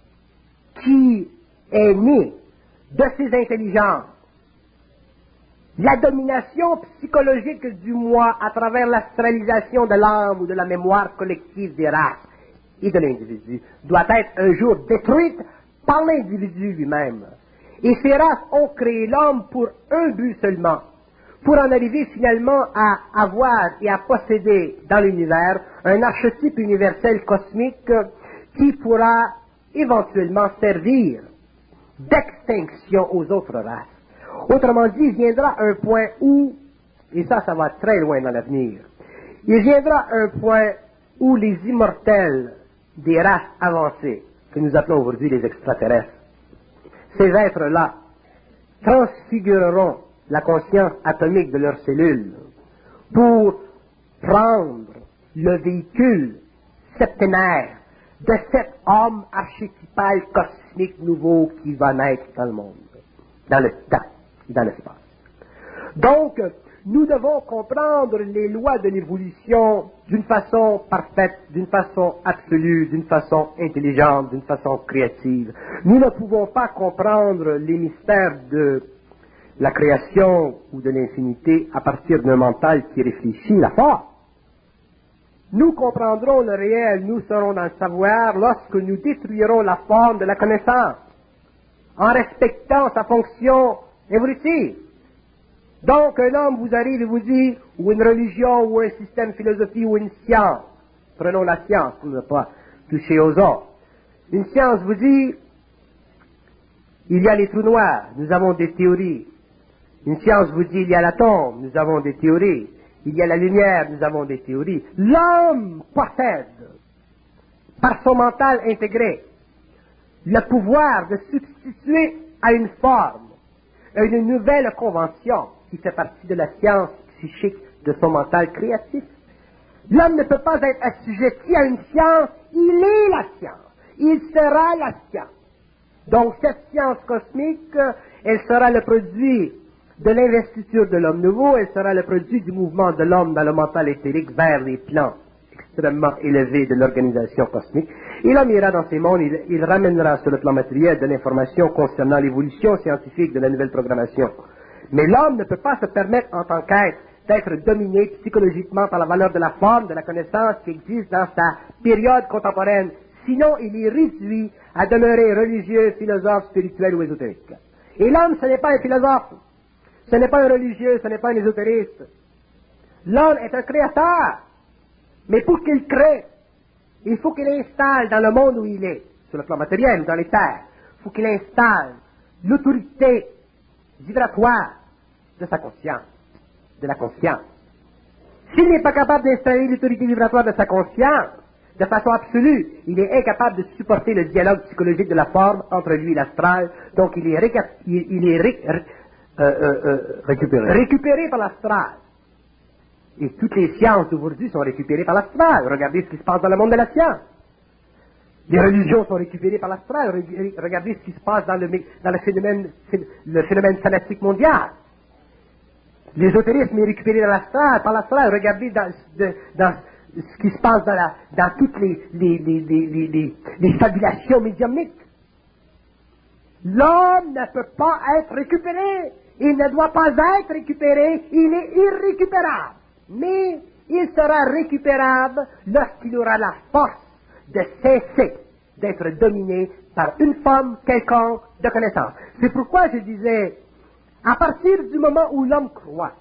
qui est né de ces intelligences, la domination psychologique du moi à travers l'astralisation de l'âme ou de la mémoire collective des races et de l'individu doit être un jour détruite par l'individu lui-même. Et ces races ont créé l'homme pour un but seulement, pour en arriver finalement à avoir et à posséder dans l'univers un archétype universel cosmique qui pourra éventuellement servir d'extinction aux autres races. Autrement dit, il viendra un point où, et ça va très loin dans l'avenir, il viendra un point où les immortels des races avancées, que nous appelons aujourd'hui les extraterrestres, ces êtres-là transfigureront la conscience atomique de leurs cellules pour prendre le véhicule septénaire de cet homme archétypal cosmique nouveau qui va naître dans le monde, dans le temps, dans l'espace. Donc, nous devons comprendre les lois de l'évolution d'une façon parfaite, d'une façon absolue, d'une façon intelligente, d'une façon créative. Nous ne pouvons pas comprendre les mystères de la création ou de l'infinité à partir d'un mental qui réfléchit la forme. Nous comprendrons le réel, nous serons dans le savoir lorsque nous détruirons la forme de la connaissance, en respectant sa fonction évolutive. Donc, un homme vous arrive et vous dit, ou une religion, ou un système philosophique, ou une science. Prenons la science pour ne pas toucher aux autres. Une science vous dit, il y a les trous noirs, nous avons des théories. Une science vous dit, il y a l'atome, nous avons des théories. Il y a la lumière, nous avons des théories. L'homme possède, par son mental intégré, le pouvoir de substituer à une forme, à une nouvelle convention qui fait partie de la science psychique de son mental créatif. L'homme ne peut pas être assujetti à une science, il est la science, il sera la science. Donc cette science cosmique, elle sera le produit de l'investiture de l'homme nouveau, elle sera le produit du mouvement de l'homme dans le mental éthérique vers les plans extrêmement élevés de l'organisation cosmique. Et l'homme ira dans ces mondes, il ramènera sur le plan matériel de l'information concernant l'évolution scientifique de la nouvelle programmation. Mais l'homme ne peut pas se permettre en tant qu'être d'être dominé psychologiquement par la valeur de la forme, de la connaissance qui existe dans sa période contemporaine. Sinon, il est réduit à demeurer religieux, philosophe, spirituel ou ésotérique. Et l'homme, ce n'est pas un philosophe. Ce n'est pas un religieux, ce n'est pas un ésotériste. L'homme est un créateur. Mais pour qu'il crée, il faut qu'il installe dans le monde où il est, sur le plan matériel ou dans les terres, il faut qu'il installe l'autorité vibratoire de sa conscience, de la conscience. S'il n'est pas capable d'installer l'autorité vibratoire de sa conscience, de façon absolue, il est incapable de supporter le dialogue psychologique de la forme entre lui et l'astral, donc il est récupéré par l'astral. Et toutes les sciences d'aujourd'hui sont récupérées par l'astral. Regardez ce qui se passe dans le monde de la science. Les religions sont récupérées par l'astral. Regardez ce qui se passe dans le phénomène fanatique mondial. L'ésotérisme est récupéré par l'astral. Regardez dans ce qui se passe dans toutes les fabulations médiumniques. L'homme ne peut pas être récupéré. Il ne doit pas être récupéré. Il est irrécupérable. Mais il sera récupérable lorsqu'il aura la force de cesser d'être dominé par une forme quelconque de connaissance. C'est pourquoi je disais, à partir du moment où l'homme croit,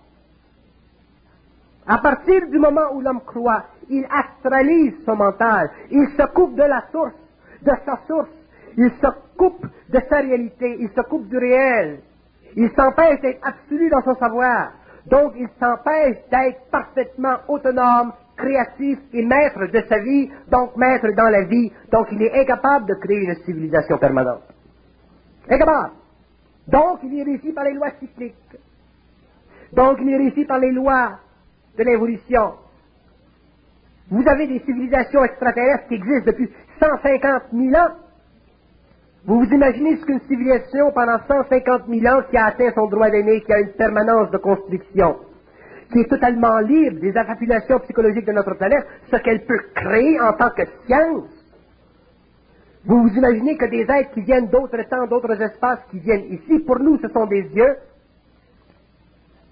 il astralise son mental, il se coupe de la source, de sa source, il se coupe de sa réalité, il se coupe du réel, il s'empêche d'être absolu dans son savoir, donc il s'empêche d'être parfaitement autonome, créatif et maître de sa vie, donc maître dans la vie, donc il est incapable de créer une civilisation permanente. Incapable. Donc il est régi par les lois cycliques. Donc il est régi par les lois de l'évolution. Vous avez des civilisations extraterrestres qui existent depuis 150 000 ans. Vous vous imaginez ce qu'une civilisation pendant 150 000 ans qui a atteint son droit d'aimer, qui a une permanence de construction, qui est totalement libre des affabulations psychologiques de notre planète, ce qu'elle peut créer en tant que science. Vous vous imaginez que des êtres qui viennent d'autres temps, d'autres espaces, qui viennent ici, pour nous ce sont des dieux.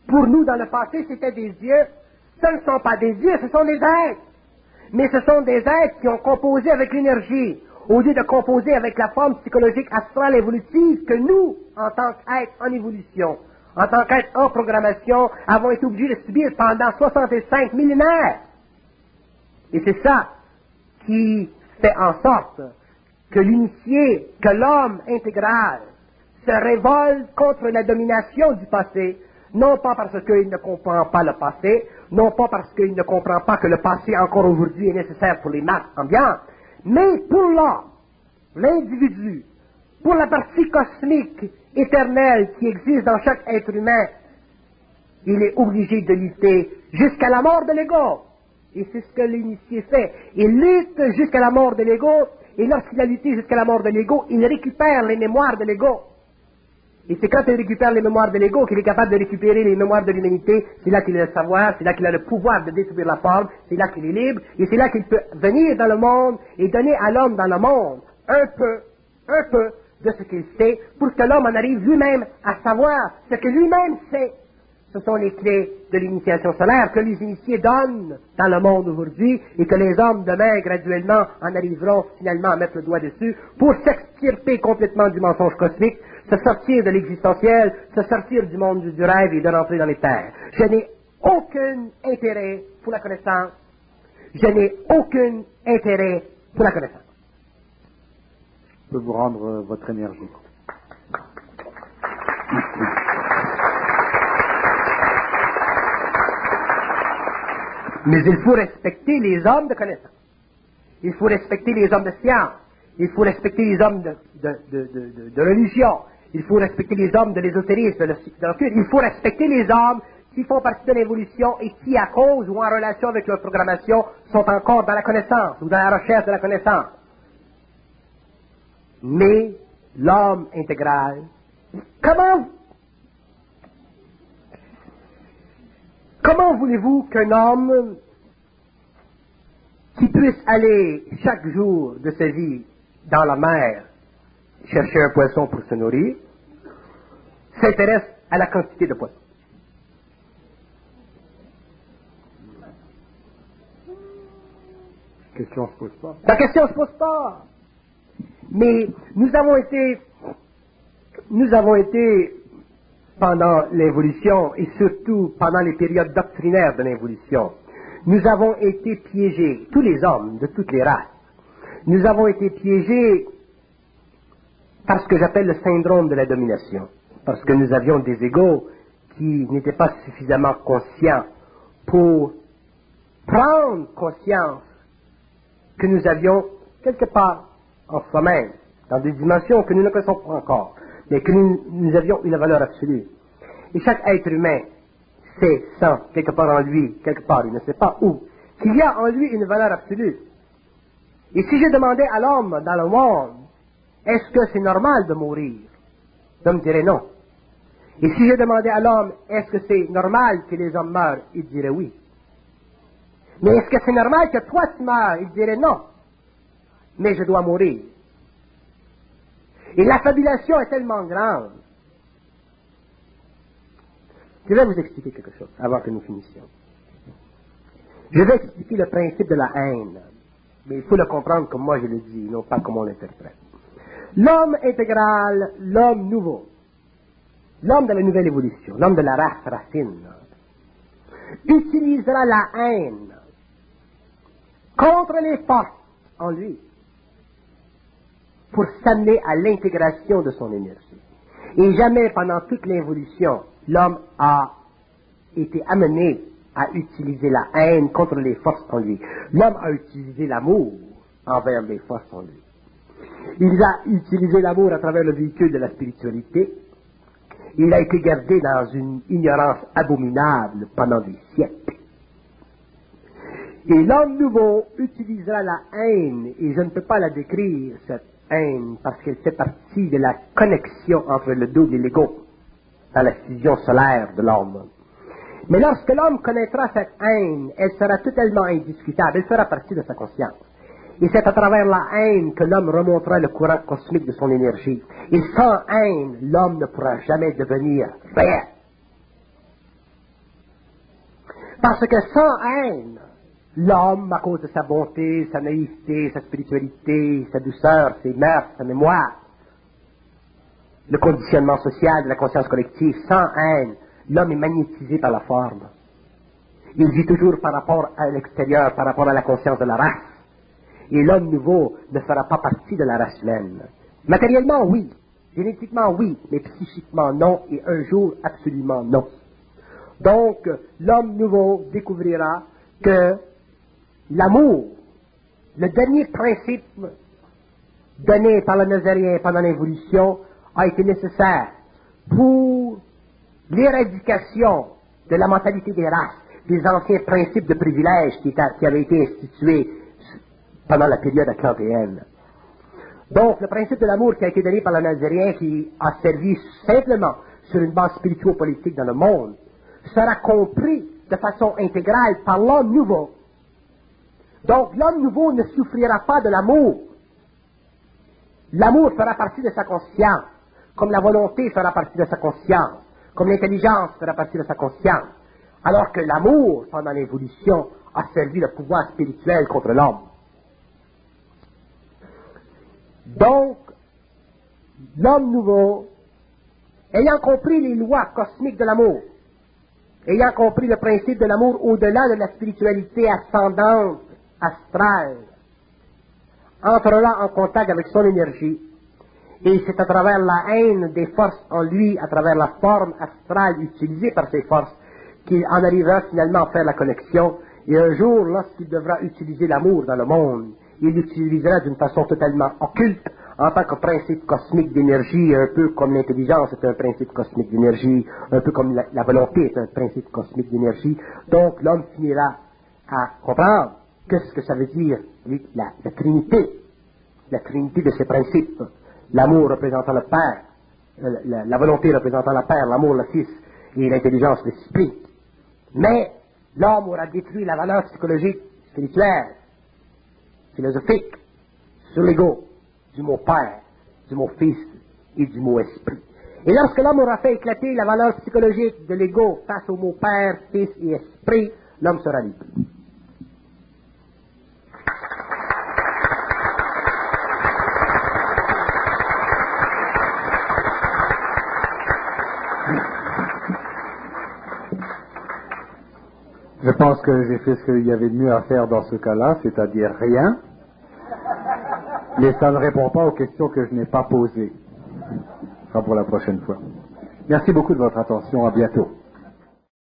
Pour nous, dans le passé, c'était des dieux. Ce ne sont pas des dieux, ce sont des êtres. Mais ce sont des êtres qui ont composé avec l'énergie, au lieu de composer avec la forme psychologique astrale évolutive que nous, en tant qu'êtres en évolution, en tant qu'êtres en programmation, avons été obligés de subir pendant 65 millénaires. Et c'est ça qui fait en sorte que l'initié, que l'homme intégral, se révolte contre la domination du passé, non pas parce qu'il ne comprend pas le passé, non pas parce qu'il ne comprend pas que le passé encore aujourd'hui est nécessaire pour les masses ambiantes, mais pour l'homme, l'individu, pour la partie cosmique éternelle qui existe dans chaque être humain, il est obligé de lutter jusqu'à la mort de l'ego. Et c'est ce que l'initié fait. Il lutte jusqu'à la mort de l'ego, et lorsqu'il a lutté jusqu'à la mort de l'ego, il récupère les mémoires de l'ego. Et c'est quand il récupère les mémoires de l'ego qu'il est capable de récupérer les mémoires de l'humanité. C'est là qu'il a le savoir, c'est là qu'il a le pouvoir de détruire la forme, c'est là qu'il est libre, et c'est là qu'il peut venir dans le monde et donner à l'homme dans le monde un peu de ce qu'il sait, pour que l'homme en arrive lui-même à savoir ce que lui-même sait. Ce sont les clés de l'initiation solaire que les initiés donnent dans le monde aujourd'hui et que les hommes demain, graduellement, en arriveront finalement à mettre le doigt dessus pour s'extirper complètement du mensonge cosmique, se sortir de l'existentiel, se sortir du monde du rêve et de rentrer dans les terres. Je n'ai aucun intérêt pour la connaissance. Je n'ai aucun intérêt pour la connaissance. Je peux vous rendre votre énergie. Mais il faut respecter les hommes de connaissance. Il faut respecter les hommes de science. Il faut respecter les hommes de religion. Il faut respecter les hommes de l'ésotérisme, de l'occulte. Il faut respecter les hommes qui font partie de l'évolution et qui, à cause ou en relation avec leur programmation, sont encore dans la connaissance ou dans la recherche de la connaissance. Mais l'homme intégral, comment voulez-vous qu'un homme qui puisse aller chaque jour de sa vie dans la mer chercher un poisson pour se nourrir s'intéresse à la quantité de poissons? La question ne se pose pas. La question ne se pose pas. Mais nous avons été pendant l'évolution et surtout pendant les périodes doctrinaires de l'évolution, nous avons été piégés, tous les hommes de toutes les races, nous avons été piégés par ce que j'appelle le syndrome de la domination, parce que nous avions des égos qui n'étaient pas suffisamment conscients pour prendre conscience que nous avions quelque part en soi-même, dans des dimensions que nous ne connaissons pas encore, mais que nous avions une valeur absolue. Et chaque être humain sait, sent, quelque part en lui, quelque part, il ne sait pas où, qu'il y a en lui une valeur absolue. Et si je demandais à l'homme dans le monde, est-ce que c'est normal de mourir? L'homme dirait non. Et si je demandais à l'homme, est-ce que c'est normal que les hommes meurent? Il dirait oui. Mais est-ce que c'est normal que toi tu meurs? Il dirait non. Mais je dois mourir. Et la fabulation est tellement grande. Je vais vous expliquer quelque chose avant que nous finissions. Je vais expliquer le principe de la haine. Mais il faut le comprendre comme moi je le dis, non pas comme on l'interprète. L'homme intégral, l'homme nouveau, l'homme de la nouvelle évolution, l'homme de la race racine, utilisera la haine contre les forces en lui pour s'amener à l'intégration de son énergie. Et jamais pendant toute l'évolution, l'homme a été amené à utiliser la haine contre les forces en lui. L'homme a utilisé l'amour envers les forces en lui. Il a utilisé l'amour à travers le véhicule de la spiritualité. Il a été gardé dans une ignorance abominable pendant des siècles. Et l'homme nouveau utilisera la haine, et je ne peux pas la décrire, cette haine, parce qu'elle fait partie de la connexion entre le double et l'ego, dans la fusion solaire de l'homme. Mais lorsque l'homme connaîtra cette haine, elle sera totalement indiscutable, elle fera partie de sa conscience. Et c'est à travers la haine que l'homme remontera le courant cosmique de son énergie. Et sans haine, l'homme ne pourra jamais devenir réel. Parce que sans haine, l'homme, à cause de sa bonté, sa naïveté, sa spiritualité, sa douceur, ses mœurs, sa mémoire, le conditionnement social de la conscience collective, sans haine, l'homme est magnétisé par la forme. Il vit toujours par rapport à l'extérieur, par rapport à la conscience de la race. Et l'homme nouveau ne fera pas partie de la race humaine. Matériellement, oui. Génétiquement, oui. Mais psychiquement, non. Et un jour, absolument non. Donc, l'homme nouveau découvrira que l'amour, le dernier principe donné par le Nazarien pendant l'évolution, a été nécessaire pour l'éradication de la mentalité des races, des anciens principes de privilèges qui avaient été institués pendant la période atlantéenne. Donc, le principe de l'amour qui a été donné par le Nazarien, qui a servi simplement sur une base spirituo-politique dans le monde, sera compris de façon intégrale par l'homme nouveau. Donc, l'homme nouveau ne souffrira pas de l'amour. L'amour fera partie de sa conscience, comme la volonté fera partie de sa conscience, comme l'intelligence fera partie de sa conscience, alors que l'amour, pendant l'évolution, a servi le pouvoir spirituel contre l'homme. Donc, l'homme nouveau, ayant compris les lois cosmiques de l'amour, ayant compris le principe de l'amour au-delà de la spiritualité ascendante, astrale, entrera en contact avec son énergie, et c'est à travers la haine des forces en lui, à travers la forme astrale utilisée par ces forces, qu'il en arrivera finalement à faire la connexion, et un jour, lorsqu'il devra utiliser l'amour dans le monde, il l'utilisera d'une façon totalement occulte, en tant que principe cosmique d'énergie, un peu comme l'intelligence est un principe cosmique d'énergie, un peu comme la volonté est un principe cosmique d'énergie. Donc l'homme finira à comprendre qu'est-ce que ça veut dire la Trinité de ces principes. L'amour représentant le Père, la volonté représentant le Père, l'amour le Fils et l'intelligence l'Esprit. Mais l'homme aura détruit la valeur psychologique, spirituelle, philosophique, sur l'ego du mot Père, du mot Fils et du mot Esprit. Et lorsque l'homme aura fait éclater la valeur psychologique de l'ego face au mot Père, Fils et Esprit, l'homme sera libre. Je pense que j'ai fait ce qu'il y avait de mieux à faire dans ce cas-là, c'est-à-dire rien. Mais ça ne répond pas aux questions que je n'ai pas posées. Ce sera pour la prochaine fois. Merci beaucoup de votre attention. À bientôt.